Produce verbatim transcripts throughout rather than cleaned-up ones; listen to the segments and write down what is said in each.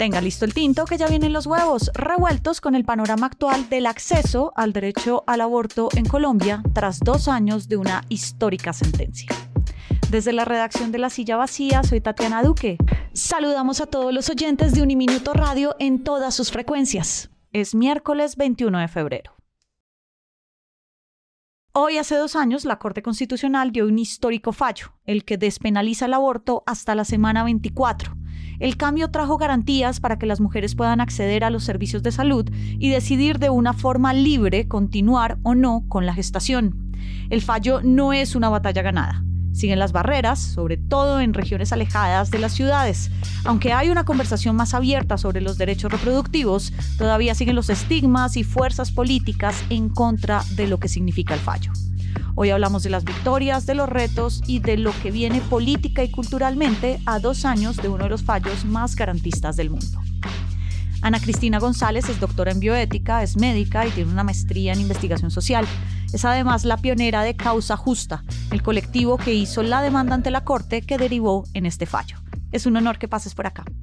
Tenga listo el tinto que ya vienen los huevos revueltos con el panorama actual del acceso al derecho al aborto en Colombia tras dos años de una histórica sentencia. Desde la redacción de La Silla Vacía, soy Tatiana Duque. Saludamos a todos los oyentes de Uniminuto Radio en todas sus frecuencias. Es miércoles veintiuno de febrero. Hoy, hace dos años, la Corte Constitucional dio un histórico fallo, el que despenaliza el aborto hasta la semana veinticuatro. El cambio trajo garantías para que las mujeres puedan acceder a los servicios de salud y decidir de una forma libre continuar o no con la gestación. El fallo no es una batalla ganada. Siguen las barreras, sobre todo en regiones alejadas de las ciudades. Aunque hay una conversación más abierta sobre los derechos reproductivos, todavía siguen los estigmas y fuerzas políticas en contra de lo que significa el fallo. Hoy hablamos de las victorias, de los retos y de lo que viene política y culturalmente a dos años de uno de los fallos más garantistas del mundo. Ana Cristina González es doctora en bioética, es médica y tiene una maestría en investigación social. Es además la pionera de Causa Justa, el colectivo que hizo la demanda ante la Corte que derivó en este fallo. Es un honor que pases por acá.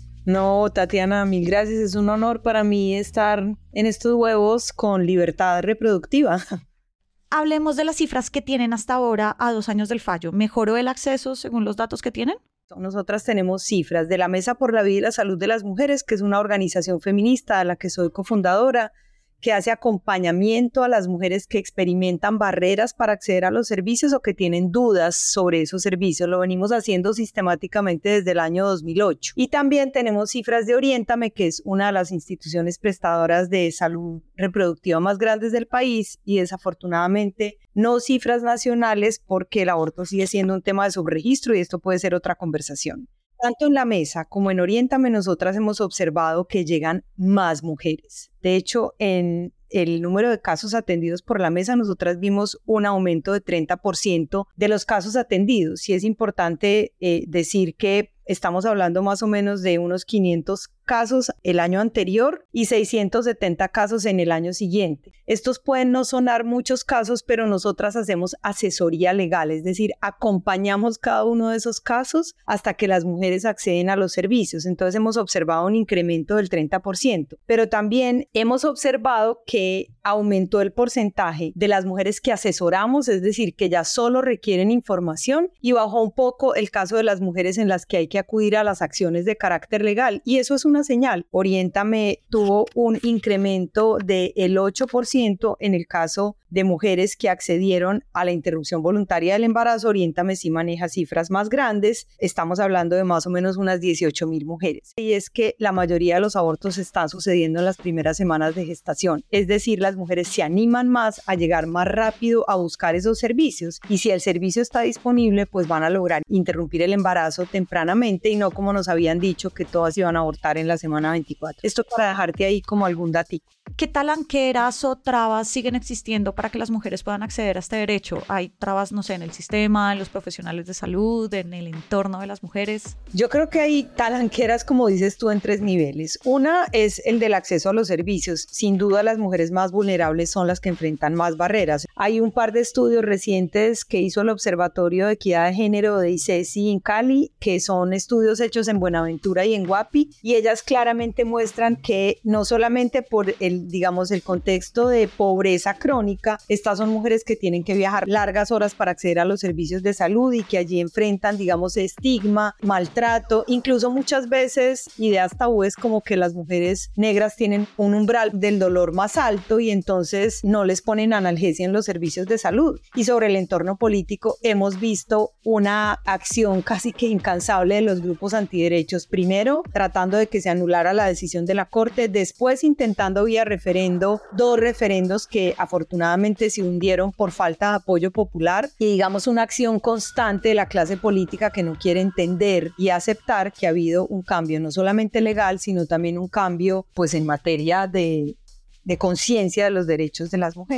No, Tatiana, mil gracias. Es un honor para mí estar en estos huevos con libertad reproductiva. Hablemos de las cifras que tienen hasta ahora a dos años del fallo. ¿Mejoró el acceso según los datos que tienen? Nosotras tenemos cifras de la Mesa por la Vida y la Salud de las Mujeres, que es una organización feminista de la que soy cofundadora, que hace acompañamiento a las mujeres que experimentan barreras para acceder a los servicios o que tienen dudas sobre esos servicios. Lo venimos haciendo sistemáticamente desde el año dos mil ocho. Y también tenemos cifras de Oriéntame, que es una de las instituciones prestadoras de salud reproductiva más grandes del país, y desafortunadamente no cifras nacionales porque el aborto sigue siendo un tema de subregistro y esto puede ser otra conversación. Tanto en la Mesa como en Oriéntame, nosotras hemos observado que llegan más mujeres. De hecho, en el número de casos atendidos por la Mesa, nosotras vimos un aumento de treinta por ciento de los casos atendidos. Y es importante eh, decir que estamos hablando más o menos de unos quinientos casos el año anterior y seiscientos setenta casos en el año siguiente. Estos pueden no sonar muchos casos, pero nosotras hacemos asesoría legal, es decir, acompañamos cada uno de esos casos hasta que las mujeres acceden a los servicios. Entonces hemos observado un incremento del treinta por ciento, pero también hemos observado que aumentó el porcentaje de las mujeres que asesoramos, es decir, que ya solo requieren información, y bajó un poco el caso de las mujeres en las que hay que acudir a las acciones de carácter legal, y eso es una señal. Oriéntame tuvo un incremento del ocho por ciento en el caso de mujeres que accedieron a la interrupción voluntaria del embarazo. Oriéntame sí maneja cifras más grandes, estamos hablando de más o menos unas dieciocho mil mujeres. Y es que la mayoría de los abortos están sucediendo en las primeras semanas de gestación, es decir, las mujeres se animan más a llegar más rápido a buscar esos servicios, y si el servicio está disponible, pues van a lograr interrumpir el embarazo tempranamente y no como nos habían dicho que todas iban a abortar en la semana veinticuatro. Esto para dejarte ahí como algún datito. ¿Qué talanqueras o trabas siguen existiendo para que las mujeres puedan acceder a este derecho? ¿Hay trabas, no sé, en el sistema, en los profesionales de salud, en el entorno de las mujeres? Yo creo que hay talanqueras, como dices tú, en tres niveles. Una es el del acceso a los servicios. Sin duda, las mujeres más vulnerables son las que enfrentan más barreras. Hay un par de estudios recientes que hizo el Observatorio de Equidad de Género de I C E S I en Cali, que son estudios hechos en Buenaventura y en Guapi, y ellas claramente muestran que no solamente por el, digamos, el contexto de pobreza crónica, estas son mujeres que tienen que viajar largas horas para acceder a los servicios de salud y que allí enfrentan, digamos, estigma, maltrato, incluso muchas veces ideas tabúes como que las mujeres negras tienen un umbral del dolor más alto y entonces no les ponen analgesia en los servicios de salud. Y sobre el entorno político hemos visto una acción casi que incansable de los grupos antiderechos, primero tratando de que se anulara la decisión de la Corte, después intentando vía referendo, dos referendos que afortunadamente se hundieron por falta de apoyo popular, y digamos una acción constante de la clase política que no quiere entender y aceptar que ha habido un cambio no solamente legal, sino también un cambio pues en materia de, de conciencia de los derechos de las mujeres.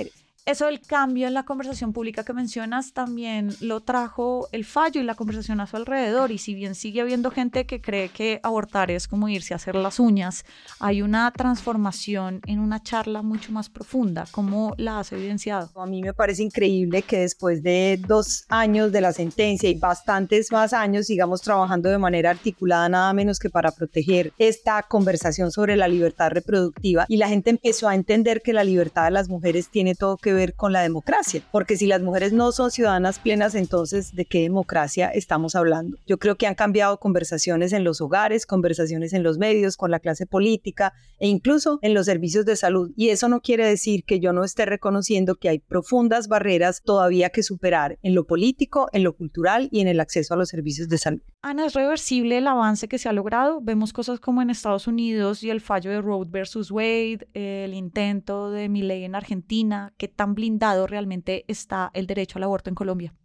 Eso del cambio en la conversación pública que mencionas también lo trajo el fallo y la conversación a su alrededor, y si bien sigue habiendo gente que cree que abortar es como irse a hacer las uñas, hay una transformación en una charla mucho más profunda. ¿Cómo la has evidenciado? A mí me parece increíble que después de dos años de la sentencia y bastantes más años sigamos trabajando de manera articulada, nada menos que para proteger esta conversación sobre la libertad reproductiva, y la gente empezó a entender que la libertad de las mujeres tiene todo que ver con la democracia, porque si las mujeres no son ciudadanas plenas, entonces ¿de qué democracia estamos hablando? Yo creo que han cambiado conversaciones en los hogares, conversaciones en los medios, con la clase política e incluso en los servicios de salud, y eso no quiere decir que yo no esté reconociendo que hay profundas barreras todavía que superar en lo político, en lo cultural y en el acceso a los servicios de salud. Ana, ¿es reversible el avance que se ha logrado? Vemos cosas como en Estados Unidos y el fallo de Roe versus Wade, el intento de Milei en Argentina. ¿Qué tan blindado realmente está el derecho al aborto en Colombia?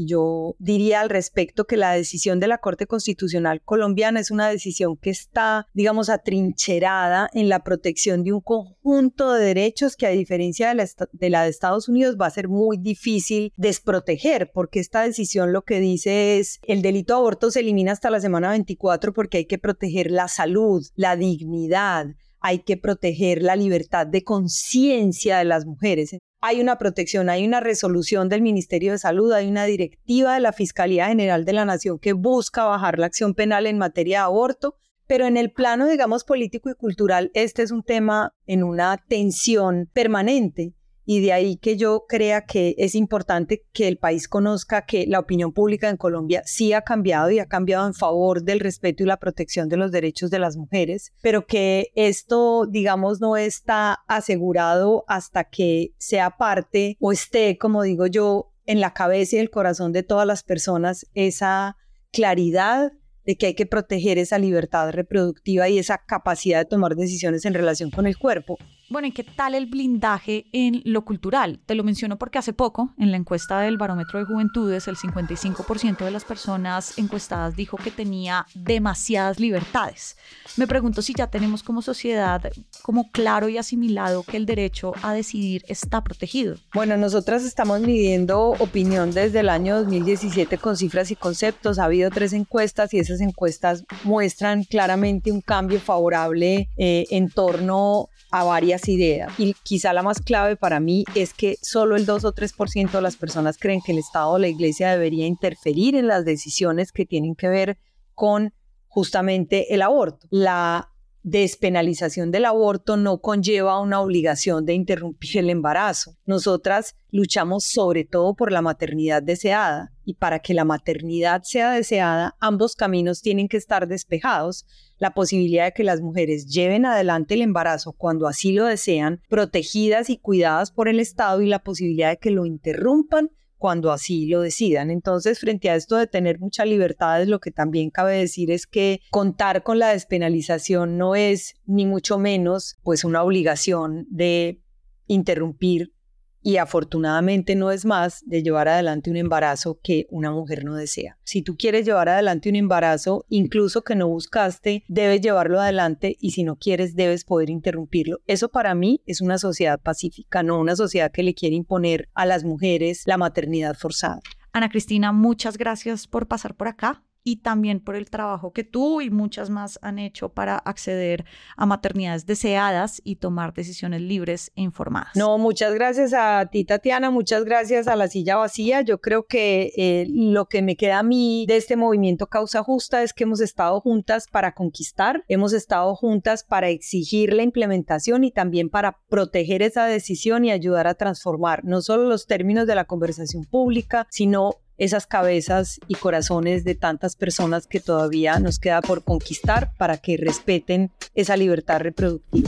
Yo diría al respecto que la decisión de la Corte Constitucional colombiana es una decisión que está, digamos, atrincherada en la protección de un conjunto de derechos que, a diferencia de la, de la de Estados Unidos, va a ser muy difícil desproteger, porque esta decisión lo que dice es el delito de aborto se elimina hasta la semana veinticuatro porque hay que proteger la salud, la dignidad, hay que proteger la libertad de conciencia de las mujeres. Hay una protección, hay una resolución del Ministerio de Salud, hay una directiva de la Fiscalía General de la Nación que busca bajar la acción penal en materia de aborto, pero en el plano, digamos, político y cultural, este es un tema en una tensión permanente. Y de ahí que yo crea que es importante que el país conozca que la opinión pública en Colombia sí ha cambiado y ha cambiado en favor del respeto y la protección de los derechos de las mujeres, pero que esto, digamos, no está asegurado hasta que sea parte o esté, como digo yo, en la cabeza y el corazón de todas las personas esa claridad de que hay que proteger esa libertad reproductiva y esa capacidad de tomar decisiones en relación con el cuerpo. Bueno, ¿y qué tal el blindaje en lo cultural? Te lo menciono porque hace poco, en la encuesta del Barómetro de Juventudes, el cincuenta y cinco por ciento de las personas encuestadas dijo que tenía demasiadas libertades. Me pregunto si ya tenemos como sociedad como claro y asimilado que el derecho a decidir está protegido. Bueno, nosotras estamos midiendo opinión desde el año dos mil diecisiete con cifras y conceptos. Ha habido tres encuestas y esas encuestas muestran claramente un cambio favorable eh, en torno a varias ideas, y quizá la más clave para mí es que solo el dos o tres por ciento de las personas creen que el Estado o la Iglesia debería interferir en las decisiones que tienen que ver con justamente el aborto. La despenalización del aborto no conlleva una obligación de interrumpir el embarazo. Nosotras luchamos sobre todo por la maternidad deseada, y para que la maternidad sea deseada, ambos caminos tienen que estar despejados. La posibilidad de que las mujeres lleven adelante el embarazo cuando así lo desean, protegidas y cuidadas por el Estado, y la posibilidad de que lo interrumpan cuando así lo decidan. Entonces, frente a esto de tener muchas libertades, lo que también cabe decir es que contar con la despenalización no es ni mucho menos pues una obligación de interrumpir, y afortunadamente no es más, de llevar adelante un embarazo que una mujer no desea. Si tú quieres llevar adelante un embarazo, incluso que no buscaste, debes llevarlo adelante, y si no quieres, debes poder interrumpirlo. Eso para mí es una sociedad pacífica, no una sociedad que le quiere imponer a las mujeres la maternidad forzada. Ana Cristina, muchas gracias por pasar por acá, y también por el trabajo que tú y muchas más han hecho para acceder a maternidades deseadas y tomar decisiones libres e informadas. No, muchas gracias a ti, Tatiana, muchas gracias a La Silla Vacía. Yo creo que eh, lo que me queda a mí de este movimiento Causa Justa es que hemos estado juntas para conquistar, hemos estado juntas para exigir la implementación y también para proteger esa decisión y ayudar a transformar no solo los términos de la conversación pública, sino esas cabezas y corazones de tantas personas que todavía nos queda por conquistar para que respeten esa libertad reproductiva.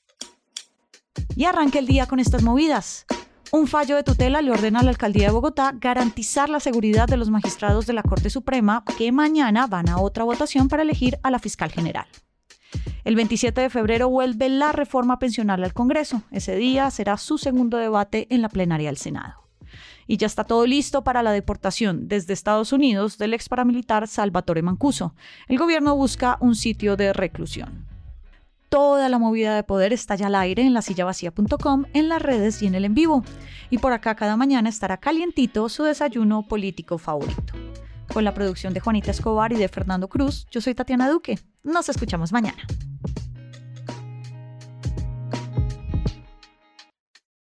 Y arranca el día con estas movidas. Un fallo de tutela le ordena a la Alcaldía de Bogotá garantizar la seguridad de los magistrados de la Corte Suprema, que mañana van a otra votación para elegir a la fiscal general. El veintisiete de febrero vuelve la reforma pensional al Congreso. Ese día será su segundo debate en la plenaria del Senado. Y ya está todo listo para la deportación desde Estados Unidos del ex paramilitar Salvatore Mancuso. El gobierno busca un sitio de reclusión. Toda la movida de poder está ya al aire en la silla vacía punto com, en las redes y en el en vivo. Y por acá cada mañana estará calientito su desayuno político favorito. Con la producción de Juanita Escobar y de Fernando Cruz, yo soy Tatiana Duque. Nos escuchamos mañana.